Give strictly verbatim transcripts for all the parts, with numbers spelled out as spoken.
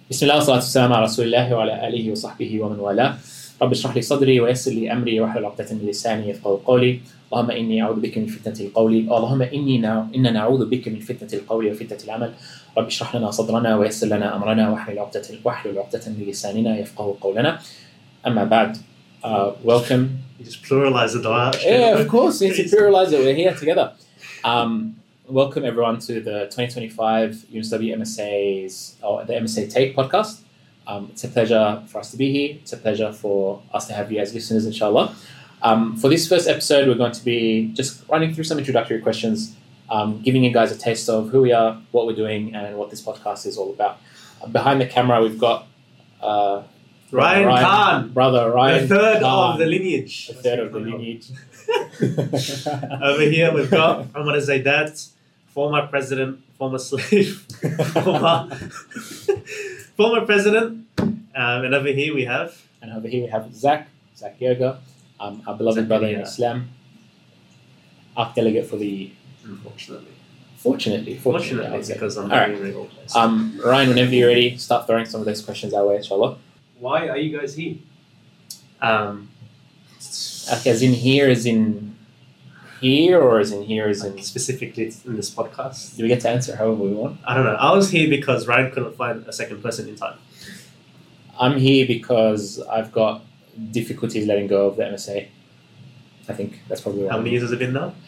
بسم الله والصلاة والسلام على رسول الله وعلى آله وصحبه ومن والاه. رب اشرح لي صدري ويسر لي أمري واحلل عقدة من لساني يفقهوا قولي. اللهم إني أعوذ بك من فتنة القول اللهم إني نع... إنا نعوذ بك من فتنة القول وفتنة العمل. رب اشرح لنا صدرنا ويسر لنا أمرنا واحلل عقدة واحلل عقدة من لساننا يفقهوا قولنا. أما بعد, uh, welcome. You just pluralize the dua. Yeah, of course. It's a pluralizer. We're here together. Um, welcome everyone to the twenty twenty-five U N S W M S A's or the M S A Take podcast. Um, it's a pleasure for us to be here. It's a pleasure for us to have you as listeners, inshallah. Um, for this first episode, we're going to be just running through some introductory questions, um, giving you guys a taste of who we are, what we're doing, and what this podcast is all about. Uh, behind the camera, we've got uh, Ryan, Ryan Khan, brother Ryan, the third Khan, of the lineage. the third of the lineage. Over here, we've got Umar Zaidat, former president, former slave, former, former president. Um, and over here we have... And over here we have Zach, Zach Yoga, um, our beloved Zach brother in Yoga. Islam, ARC delegate for the... Unfortunately. Fortunately. Fortunately, Fortunately, because I'm All very right. real. Um, Ryan, whenever you're ready, start throwing some of those questions our way, inshallah. Why are you guys here? Um, Okay, as in here, as in here, or as in here, as in... like specifically in this podcast. Do we get to answer however we want? I don't know. I was here because Ryan couldn't find a second person in time. I'm here because I've got difficulties letting go of the M S A. I think that's probably why. How many years has it been now?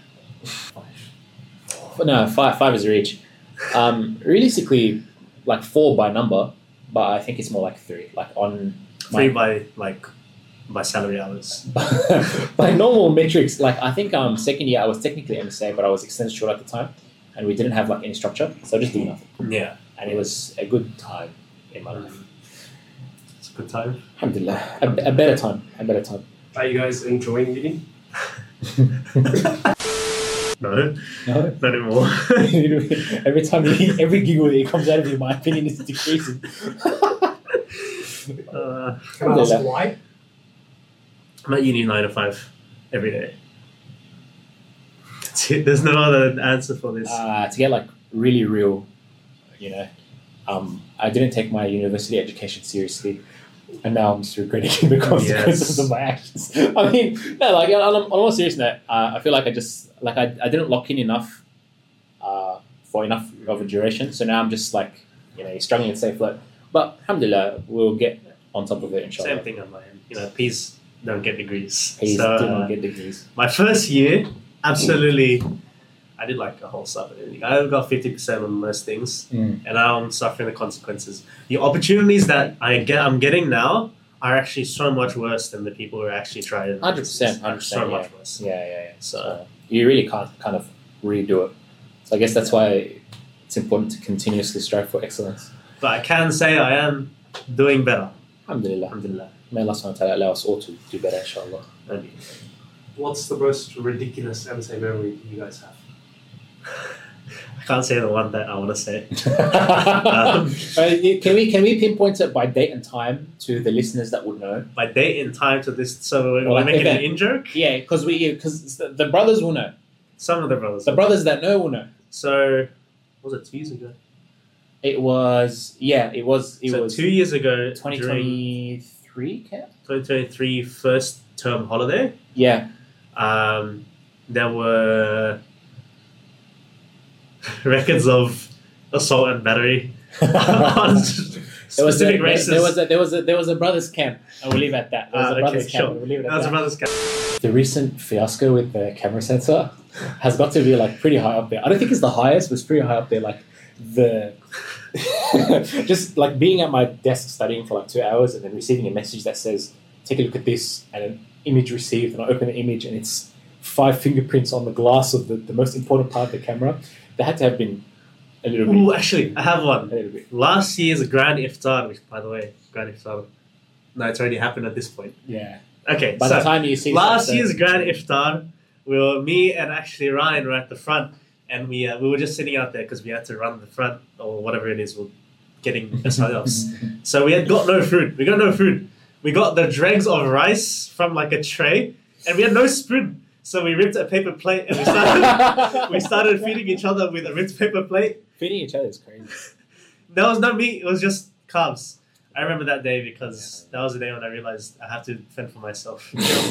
But no, five, five is a reach. Um, realistically, like four by number, but I think it's more like three. Like on Three my, by, like, by salary hours. by normal metrics. Like I think um second year I was technically M S A, but I was extended short at the time, and we didn't have like any structure, so I just did nothing. Yeah. And it was a good time in my life. It's a good time. Alhamdulillah, a, a better time, a better time. Are you guys enjoying uni? No, No. not anymore. every time, you, every giggle that comes out of you, my opinion is decreasing. uh, Can I ask why? I'm at uni nine to five every day. That's it. There's no other answer for this. Uh, to get like really real, you know, um, I didn't take my university education seriously, and now I'm just regretting the consequences Yes. of my actions. I mean, no, like on a, on a more serious note, uh, I feel like I just like I, I didn't lock in enough uh, for enough of a duration, so now I'm just like, you know, struggling to stay afloat. But alhamdulillah, we'll get on top of it, inshallah. Same thing on my end. You know, peas don't get degrees. Please So, do uh, not get degrees. my first year, absolutely, I did like a whole stuff and everything. I got fifty percent on most things, Mm. and now I'm suffering the consequences. The opportunities that I get, I'm getting now are actually so much worse than the people who are actually trying. one hundred percent, one hundred percent, So yeah. much worse. Yeah, yeah, yeah. So, So you really can't kind of redo it. So I guess that's why it's important to continuously strive for excellence. but I can say I am doing better. Alhamdulillah. Alhamdulillah. May Allah subhanahu wa ta'ala allow us all to do better, inshallah. Maybe. What's the most ridiculous M S A memory you guys have? I can't say the one that I want to say. um, can we can we pinpoint it by date and time to the listeners that would know? By date and time to this, so we're Well, like making an event. in joke. Yeah, because we because the, the brothers will know. Some of the brothers. The brothers that know will know. So, what was it two years ago? It was yeah, it was it so was two years ago, twenty twenty-three camp. twenty twenty-three first term holiday. Yeah, Um, there were records of assault and battery on there was a, specific there, races. there was a there was a there was a brothers camp. I will leave it at that. There was Ah, a okay, brothers camp. sure. We'll leave it at That was that. a brother's camp. The recent fiasco with the camera sensor has got to be like pretty high up there. I don't think it's the highest, but it's pretty high up there. Like the just like being at my desk studying for like two hours and then receiving a message that says, "Take a look at this," and an image received, and I open the image and it's five fingerprints on the glass of the, the most important part of the camera. There had to have been a little bit. Ooh, actually, I have A one. little bit. Last year's grand iftar, which, by the way, grand iftar. No, it's already happened at this point. Yeah. Okay, By so the time you see last that, year's grand iftar, we were me and actually Ryan were at the front, and we uh, we were just sitting out there because we had to run the front or whatever it is. We're getting ourselves. So we had got no food. We got no food. We got the dregs of rice from like a tray, and we had no spoon. So we ripped a paper plate and we started we started feeding each other with a ripped paper plate. feeding each other is crazy. There was no meat. It was just carbs. I remember that day because that was the day when I realized I have to fend for myself.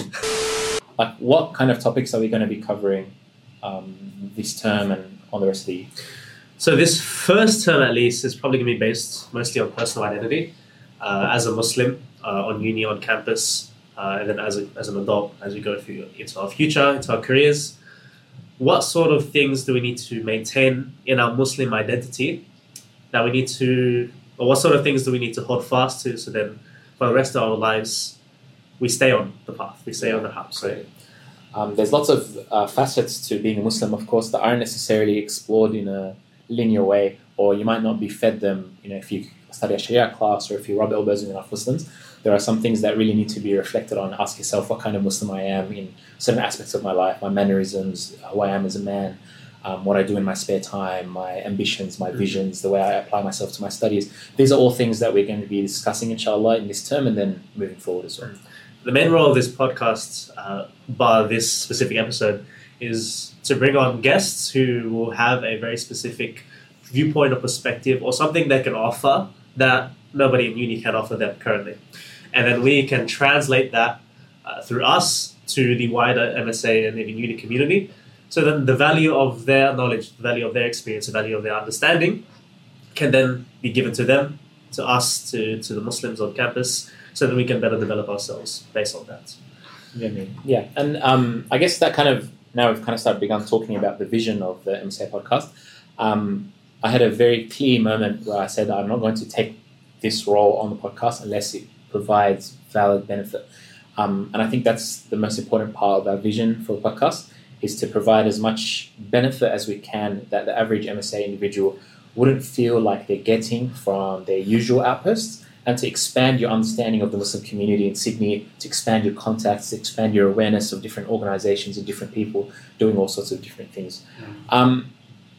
Like, what kind of topics are we going to be covering um, this term and on the rest of the year? So this first term, at least, is probably going to be based mostly on personal identity. Uh, as a Muslim, uh, on uni, on campus, uh, and then as, a, as an adult, as we go through into our future, into our careers, what sort of things do we need to maintain in our Muslim identity that we need to, or what sort of things do we need to hold fast to so then for the rest of our lives, we stay on the path, we stay on the path. So, um, there's lots of uh, facets to being a Muslim, of course, that aren't necessarily explored in a linear way, or you might not be fed them, you know, if you study a Sharia class or if you rub elbows with enough Muslims. There are some things that really need to be reflected on. Ask yourself what kind of Muslim I am in certain aspects of my life, my mannerisms, who I am as a man, um, what I do in my spare time, my ambitions, my visions, the way I apply myself to my studies. These are all things that we're going to be discussing, inshallah, in this term and then moving forward as well. The main role of this podcast, uh, bar this specific episode, is to bring on guests who will have a very specific viewpoint or perspective or something they can offer that nobody in uni can offer them currently. And then we can translate that uh, through us to the wider M S A and even uni community. So then the value of their knowledge, the value of their experience, the value of their understanding can then be given to them, to us, to, to the Muslims on campus, so that we can better develop ourselves based on that. Yeah, yeah. And um, I guess that kind of, now we've kind of started begun talking about the vision of the M S A podcast. Um, I had a very clear moment where I said I'm not going to take this role on the podcast unless it provides valid benefit. Um, and I think that's the most important part of our vision for the podcast, is to provide as much benefit as we can that the average M S A individual wouldn't feel like they're getting from their usual outposts, and to expand your understanding of the Muslim community in Sydney, to expand your contacts, to expand your awareness of different organizations and different people doing all sorts of different things. Mm. Um,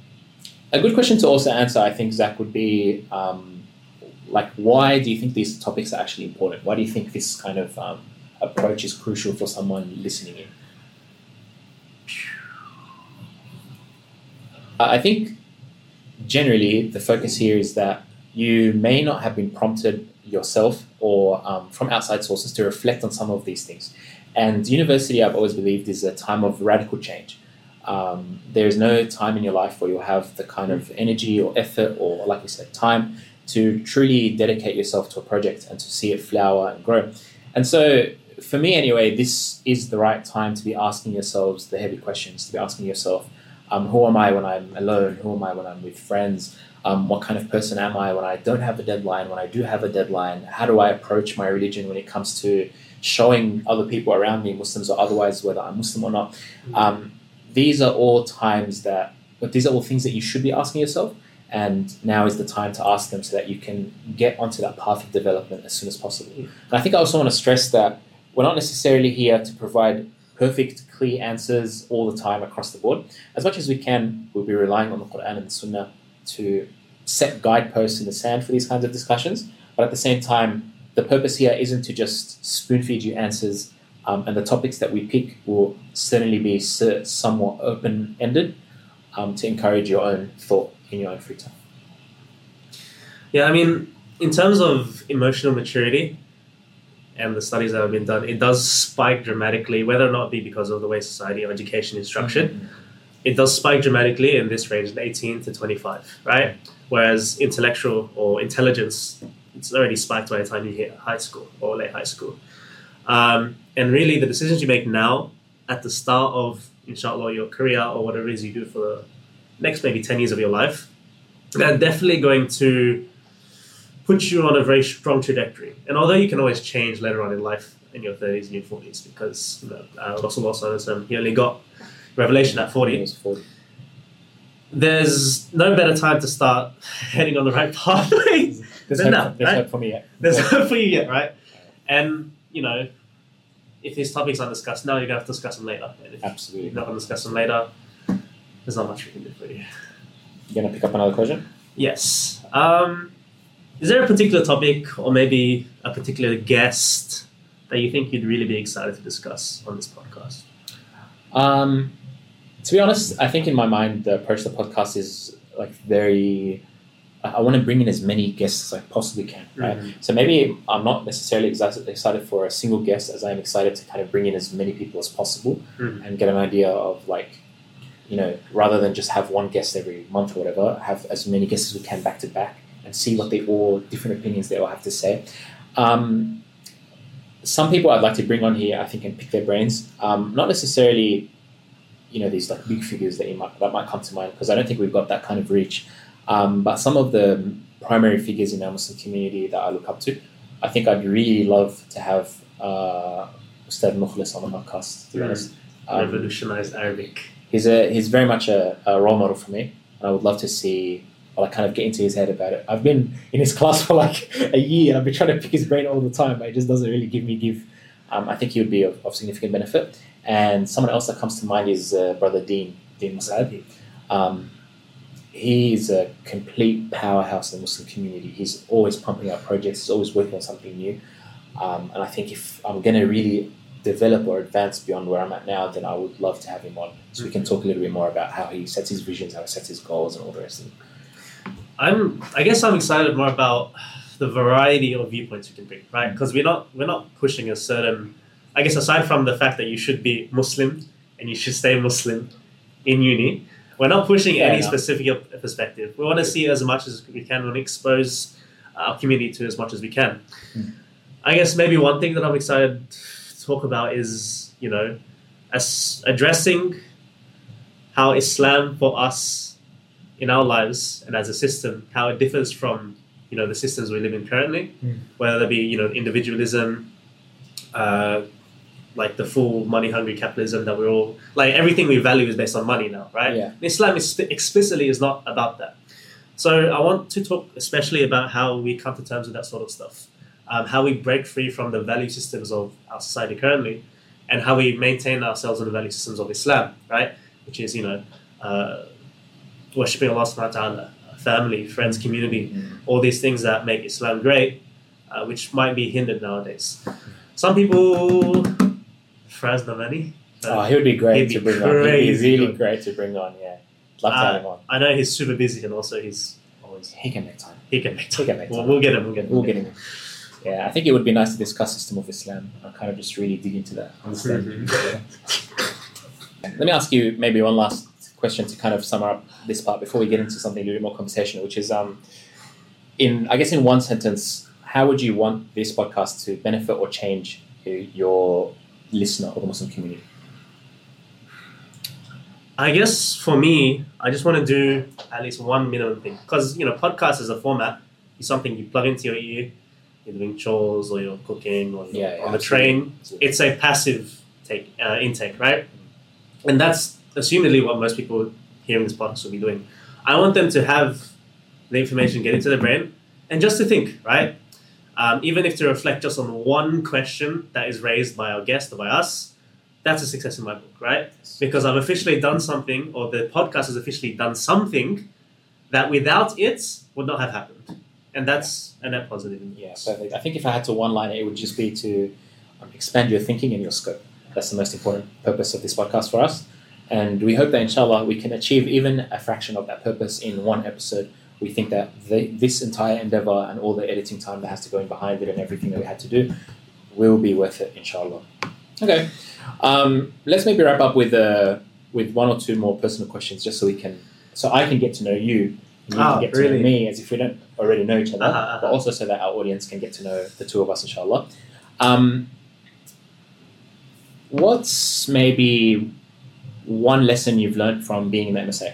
a good question to also answer, I think, Zach, would be, um, like, why do you think these topics are actually important? Why do you think this kind of um, approach is crucial for someone listening in? I think generally the focus here is that you may not have been prompted yourself or um, from outside sources to reflect on some of these things. And university, I've always believed, is a time of radical change. Um, there is no time in your life where you'll have the kind of energy or effort or, like we said, time to truly dedicate yourself to a project and to see it flower and grow. And so for me anyway, this is the right time to be asking yourselves the heavy questions, to be asking yourself, um, who am I when I'm alone? Who am I when I'm with friends? Um, what kind of person am I when I don't have a deadline? When I do have a deadline, how do I approach my religion when it comes to showing other people around me, Muslims or otherwise, whether I'm Muslim or not? Um, these are all times that, but these are all things that you should be asking yourself. And now is the time to ask them so that you can get onto that path of development as soon as possible. And I think I also want to stress that we're not necessarily here to provide perfect, clear answers all the time across the board. As much as we can, we'll be relying on the Quran and the Sunnah to set guideposts in the sand for these kinds of discussions. But at the same time, the purpose here isn't to just spoon feed you answers, um, and the topics that we pick will certainly be somewhat open-ended um, to encourage your own thought in your own free time. Yeah, I mean, in terms of emotional maturity and the studies that have been done, it does spike dramatically, whether or not it be because of the way society or education is structured. Mm-hmm. It does spike dramatically in this range, eighteen to twenty-five, right? Whereas intellectual or intelligence, it's already spiked by the time you hit high school or late high school. Um, and really, the decisions you make now at the start of, inshallah, your career or whatever it is you do for the next maybe ten years of your life, they're definitely going to put you on a very strong trajectory. And although you can always change later on in life, in your thirties and your forties, because you know, uh, Rasulullah sallallahu alaihi wasallam, he only got revelation at forty. forty. There's no better time to start heading on the right pathway There's, than hope, that, there's right? hope for me yet. There's hope for you yet, right? And, you know, if these topics aren't discussed now, you're going to have to discuss them later. And if Absolutely. you're not going to discuss them later, there's not much we can do for you. You're going to pick up another question? Yes. Um, is there a particular topic or maybe a particular guest that you think you'd really be excited to discuss on this podcast? Um, to be honest, I think in my mind, the approach to the podcast is like very I, I want to bring in as many guests as I possibly can, right? Mhm. So maybe I'm not necessarily excited, excited for a single guest as I'm excited to kind of bring in as many people as possible Mhm. and get an idea of like, you know, rather than just have one guest every month or whatever, have as many guests as we can back to back and see what they all, different opinions they all have to say. Um, some people I'd like to bring on here, I think, and pick their brains. Um, not necessarily, you know, these like big figures that you might that might come to mind, because I don't think we've got that kind of reach. Um, but some of the primary figures in our Muslim community that I look up to, I think I'd really love to have uh, Ustad Mukhlis on the podcast, to be Mm. honest. Um, Revolutionized Arabic. he's a he's very much a, a role model for me. I would love to see, or like kind of get into his head about it. I've been in his class for like a year. I've been trying to pick his brain all the time, but it just doesn't really give me give. Um, I think he would be of, of significant benefit. And someone else that comes to mind is uh, Brother Dean, Dean Musad. Um, he's a complete powerhouse in the Muslim community. He's always pumping out projects. He's always working on something new. Um, and I think if I'm going to really develop or advance beyond where I'm at now, then I would love to have him on so we can talk a little bit more about how he sets his visions, how he sets his goals, and all the rest of it. I'm. I guess I'm excited more about the variety of viewpoints we can bring, right? Because we're not we're not pushing a certain. I guess aside from the fact that you should be Muslim and you should stay Muslim in uni, we're not pushing Fair any enough. specific perspective. We want to see as much as we can. We want to expose our community to as much as we can. Mm. I guess maybe one thing that I'm excited to talk about is, you know, as addressing how Islam for us in our lives and as a system, how it differs from, you know, the systems we live in currently, Mm. whether that be, you know, individualism, uh, like the full money-hungry capitalism that we're all, like everything we value is based on money now, right? Yeah. Islam is explicitly is not about that. So I want to talk especially about how we come to terms with that sort of stuff, um, how we break free from the value systems of our society currently, and how we maintain ourselves in the value systems of Islam, right? Which is, you know, uh, worshipping Allah subhanahu wa ta'ala, family, friends, community, Mm. all these things that make Islam great, uh, which might be hindered nowadays. Some people, Fraz Namani, Oh, he would be great He'd be to bring on. He'd be crazy really good. great to bring on, yeah. Love to Uh, have him on. I know he's super busy and also he's always, He can make time. he can make He time. can make We'll, time. we'll get him, we'll get him. We'll get him. Yeah, I think it would be nice to discuss system of Islam and kind of just really dig into that. Understand. Mhm. Let me ask you maybe one last question to kind of sum up this part before we get into something a little bit more conversational, which is, um, in I guess in one sentence, how would you want this podcast to benefit or change your listener or the Muslim community? I guess for me, I just want to do at least one minimum thing. Because, you know, podcast as a format is something you plug into your ear, you're doing chores or you're cooking or you're Yeah, yeah, on the absolutely. train. It's a passive take uh, intake, right? And that's assumedly what most people hearing this podcast will be doing. I want them to have the information get into their brain and just to think, right? Um, even if to reflect just on one question that is raised by our guest or by us, that's a success in my book, right? Because I've officially done something, or the podcast has officially done something that without it would not have happened. And that's a net positive. in Yeah, this. perfect. I think if I had to one line it, it would just be to um, expand your thinking and your scope. That's the most important purpose of this podcast for us. And we hope that, inshallah, we can achieve even a fraction of that purpose in one episode. We think that the, this entire endeavor and all the editing time that has to go in behind it and everything that we had to do will be worth it, inshallah. Okay. Um, let's maybe wrap up with uh, with one or two more personal questions, just so we can, so I can get to know you, and you Ah, can get to really? know me, as if we don't already know each other, Uh-huh, uh-huh. but also so that our audience can get to know the two of us, inshallah. Um, what's maybe one lesson you've learned from being in the M S A?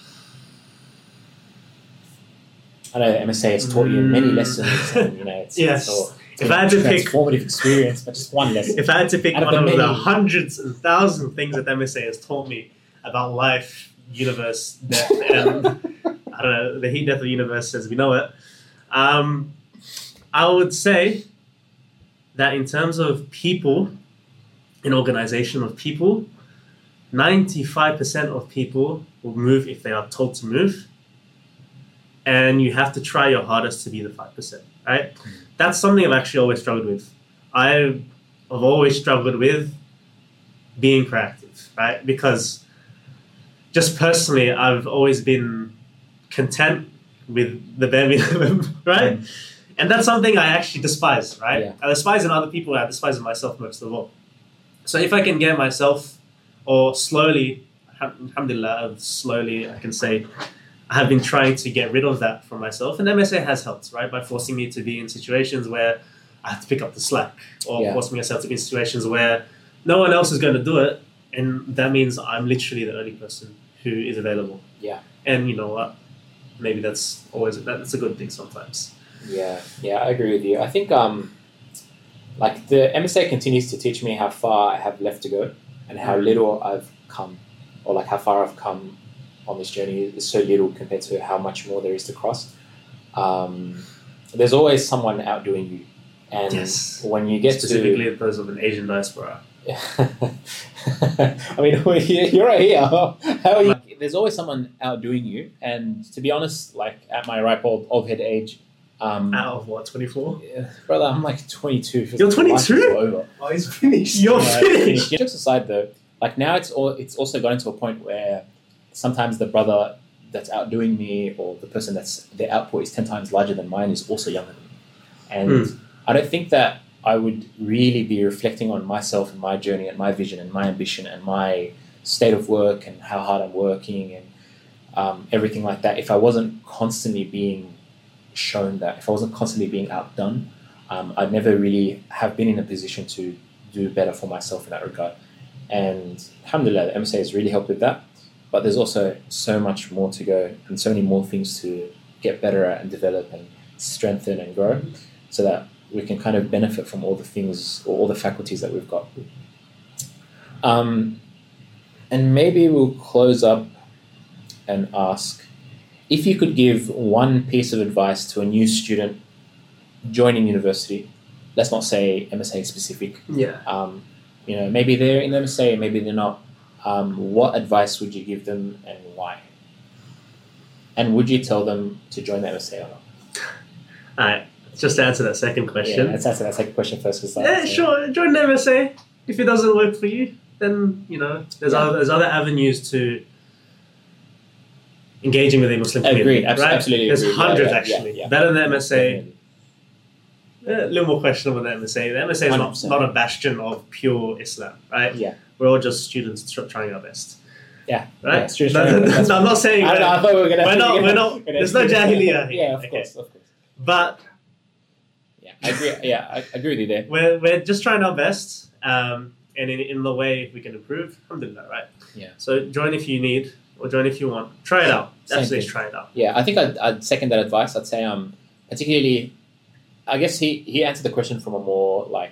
I know the M S A has taught you many Mm. lessons, and you know it's, Yes. it's, all, it's If a I had to pick- transformative experience, but just one lesson. If I had to pick Out of one the of the many- hundreds and thousands of things that M S A has taught me about life, universe, death, and I don't know, the heat death of the universe as we know it, um, I would say that in terms of people, an organization of people, ninety-five percent of people will move if they are told to move. And you have to try your hardest to be the five percent, right? That's something I've actually always struggled with. I've always struggled with being proactive, right? Because just personally, I've always been content with the bare minimum, right? Mm. And that's something I actually despise, right? Yeah. I despise in other people, I despise in myself most of all. So if I can get myself, or slowly, alhamdulillah, slowly, I can say, I have been trying to get rid of that for myself. And M S A has helped, right? By forcing me to be in situations where I have to pick up the slack, or Yeah. forcing myself to be in situations where no one else is going to do it. And that means I'm literally the only person who is available. Yeah. And you know what? Maybe that's always, that's a good thing sometimes. Yeah, yeah, I agree with you. I think um, like the M S A continues to teach me how far I have left to go and how little I've come, or like how far I've come on this journey is so little compared to how much more there is to cross. Um, there's always someone outdoing you, and Yes. when you get Specifically to, those of an Asian diaspora. I mean, you're right here. How are you? Like, there's always someone outdoing you, and to be honest, like at my ripe old old head age. Um, Out of what, twenty-four? Yeah, brother, I'm like twenty-two. Feels You're like my life is twenty-two? over. Oh, he's finished. You're Yeah, finished! Jokes aside, though, like now it's all it's also gotten to a point where sometimes the brother that's outdoing me, or the person that's their output is ten times larger than mine, is also younger than me, and Mm. I don't think that I would really be reflecting on myself and my journey and my vision and my ambition and my state of work and how hard I'm working and um, everything like that if I wasn't constantly being shown that, if I wasn't constantly being outdone, um, I'd never really have been in a position to do better for myself in that regard. And alhamdulillah, the M S A has really helped with that. But there's also so much more to go and so many more things to get better at and develop and strengthen and grow, so that we can kind of benefit from all the things or all the faculties that we've got. Um, and maybe we'll close up and ask, if you could give one piece of advice to a new student joining university, let's not say M S A specific, Yeah. um, you know, maybe they're in M S A, maybe they're not, um, what advice would you give them and why? And would you tell them to join the M S A or not? Alright, just to answer that second Yeah, question. let's answer that second question first. 'Cause Yeah, that's, uh, sure. Join the M S A. If it doesn't work for you, then, you know, there's, Yeah. other, there's other avenues to engaging with a Muslim Agreed, community. abs- right? absolutely There's agreed. Yeah, hundreds, yeah, actually. yeah, yeah. Better than the M S A. Definitely. A little more questionable than the M S A. The M S A is one hundred not, percent. not a bastion of pure Islam, right? Yeah. We're all just students tr- trying our best. Yeah. Right? Yeah, students No, trying our no, best. no, I'm not saying I don't know, that. I thought we were going to We're not- we're not- there's no jahiliyyah here. Yeah, of Okay. course, of course. But Yeah, I agree. Yeah, I agree with you there. we're, we're just trying our best, um, and in, in the way we can improve, alhamdulillah, right? Yeah. So join if you need, or join if you want. Try it out. Same Absolutely thing. try it out. Yeah, I think I'd, I'd second that advice. I'd say, um, particularly, I guess he, he answered the question from a more like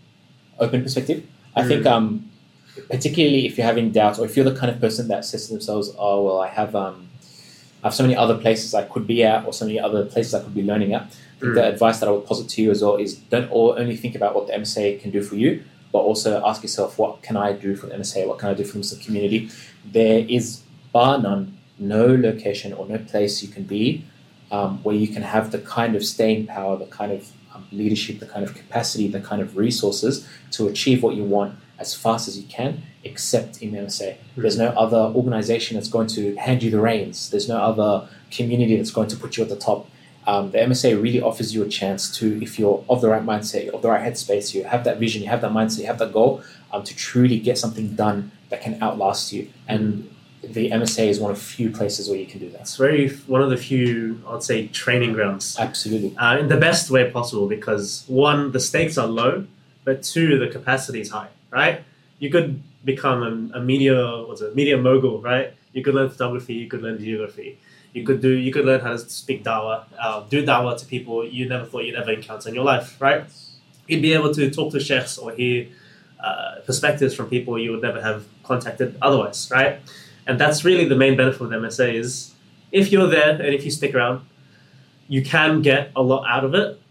open perspective. I Mm. think, um, particularly if you're having doubts, or if you're the kind of person that says to themselves, "Oh, well, I have, um, I have so many other places I could be at, or so many other places I could be learning at." I think Mm. the advice that I would posit to you as well is don't all, only think about what the M S A can do for you, but also ask yourself, what can I do for the M S A? What can I do for the Muslim community? There is, bar none, no location or no place you can be um, where you can have the kind of staying power, the kind of um, leadership, the kind of capacity, the kind of resources to achieve what you want as fast as you can, except in M S A. There's no other organization that's going to hand you the reins. There's no other community that's going to put you at the top. Um, the M S A really offers you a chance to, if you're of the right mindset, of the right headspace, you have that vision, you have that mindset, you have that goal, um, to truly get something done that can outlast you. And the M S A is one of few places where you can do that. It's very one of the few, I'd say, training grounds Absolutely. uh, in the best way possible, because one, the stakes are low, but two, the capacity is high, right? You could become a, a media, what's it, media mogul, right? You could learn photography, you could learn geography, you could do, you could learn how to speak dawah, uh, do dawah to people you never thought you'd ever encounter in your life, right? You'd be able to talk to sheikhs or hear uh, perspectives from people you would never have contacted otherwise, right? And that's really the main benefit of the M S A is if you're there and if you stick around, you can get a lot out of it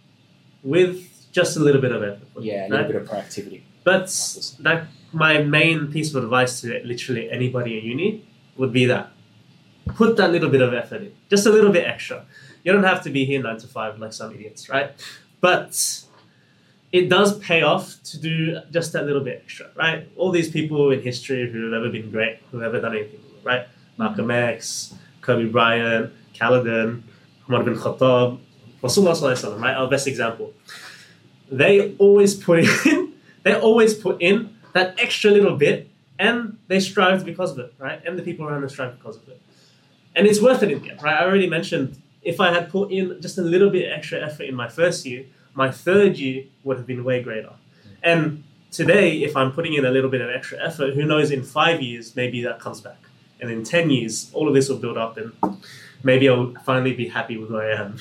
with just a little bit of effort. Yeah, a little right? bit of proactivity. But that my main piece of advice to literally anybody in uni would be that. Put that little bit of effort in. Just a little bit extra. You don't have to be here nine to five like some idiots, right? But it does pay off to do just that little bit extra, right? All these people in history who have ever been great, who have ever done anything, right? Malcolm X, Kobe Bryant, Caledon, Umar bin Khattab, Rasulullah sallallahu alaihi wasallam, right? Our best example. They always put in, they always put in that extra little bit, and they strived because of it, right? And the people around them strived because of it. And it's worth it in the end, right? I already mentioned, if I had put in just a little bit extra effort in my first year, my third year would have been way greater. And today, if I'm putting in a little bit of extra effort, who knows, in five years, maybe that comes back. And in ten years, all of this will build up, and maybe I'll finally be happy with where I am.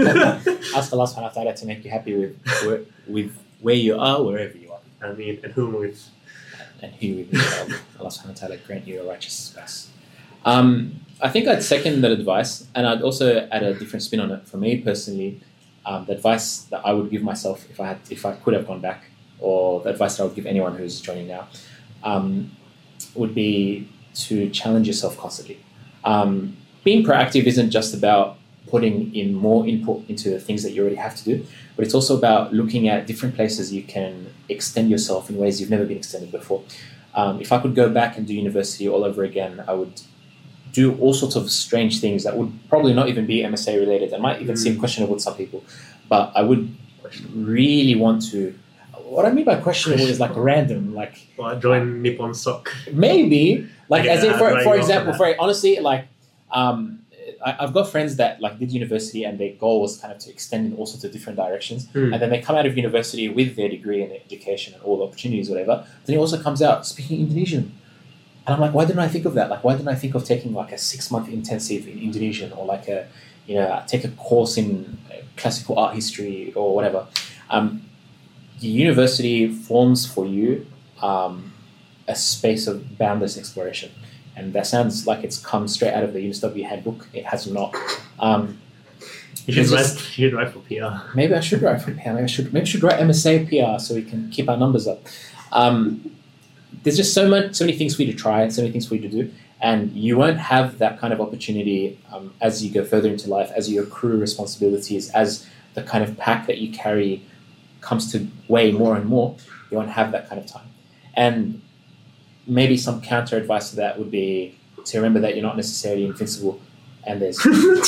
Ask Allah subhanahu wa ta'ala to make you happy with where, with where you are, wherever you are. I mean, and whom with. And who with you. Allah subhanahu wa ta'ala grant you a righteous spouse. Um, I think I'd second that advice, and I'd also add a different spin on it. For me personally, um, the advice that I would give myself if I had, if I could have gone back, or the advice that I would give anyone who's joining now, um, would be to challenge yourself constantly. Um, being proactive isn't just about putting in more input into the things that you already have to do, but it's also about looking at different places you can extend yourself in ways you've never been extended before. Um, if I could go back and do university all over again, I would do all sorts of strange things that would probably not even be M S A related. That might even mm. seem questionable to some people, but I would really want to. What I mean by questionable is like random, like well, join Nippon Sock. Maybe, like yeah, as in, for, like for example, for honestly, like um, I, I've got friends that like did university and their goal was kind of to extend in all sorts of different directions, mm. and then they come out of university with their degree and their education and all the opportunities, whatever. Then he also comes out speaking Indonesian. And I'm like, why didn't I think of that? Like, why didn't I think of taking like a six-month intensive in Indonesian, or like a, you know, take a course in classical art history or whatever? Um, the university forms for you um, a space of boundless exploration, and that sounds like it's come straight out of the U N S W handbook. It has not. Um, you should write. just, you should write for P R. Maybe I should write for P R. Maybe I should. Maybe I should write M S A P R so we can keep our numbers up. Um, There's just so much, so many things for you to try, so many things for you to do, and you won't have that kind of opportunity um, as you go further into life, as you accrue responsibilities, as the kind of pack that you carry comes to weigh more and more. You won't have that kind of time. And maybe some counter advice to that would be to remember that you're not necessarily invincible, and there's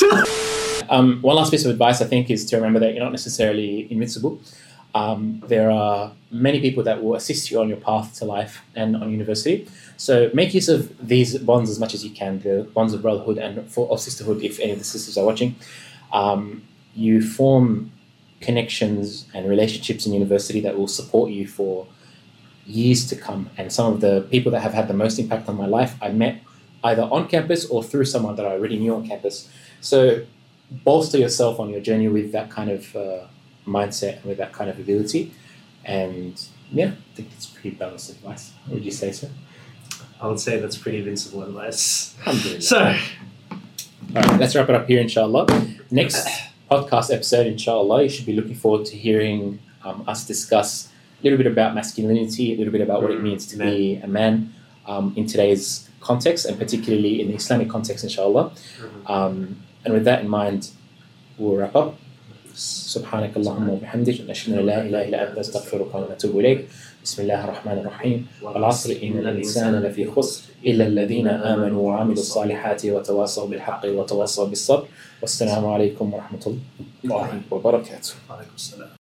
um, one last piece of advice I think is to remember that you're not necessarily invincible. Um, there are many people that will assist you on your path to life and on university. So make use of these bonds as much as you can, the bonds of brotherhood and for, of sisterhood, if any of the sisters are watching. Um, you form connections and relationships in university that will support you for years to come. And some of the people that have had the most impact on my life, I met either on campus or through someone that I already knew on campus. So bolster yourself on your journey with that kind of uh, mindset and with that kind of ability, and yeah, I think that's pretty balanced advice. Would you say so? I would say that's pretty invincible advice. So, all right, let's wrap it up here, inshallah. Next podcast episode, inshallah, you should be looking forward to hearing um, us discuss a little bit about masculinity, a little bit about what it means to man. be a man um, in today's context, and particularly in the Islamic context, inshallah. Um, and with that in mind, we'll wrap up. سبحانك اللهم وبحمدك نشهد أن لا إله إلا أنت نستغفرك ونتوب إليك بسم الله الرحمن الرحيم والعصر إن الإنسان لفي خسر إلا الذين آمنوا وعملوا الصالحات وتواصوا بالحق وتواصوا بالصبر والسلام عليكم ورحمة الله وبركاته.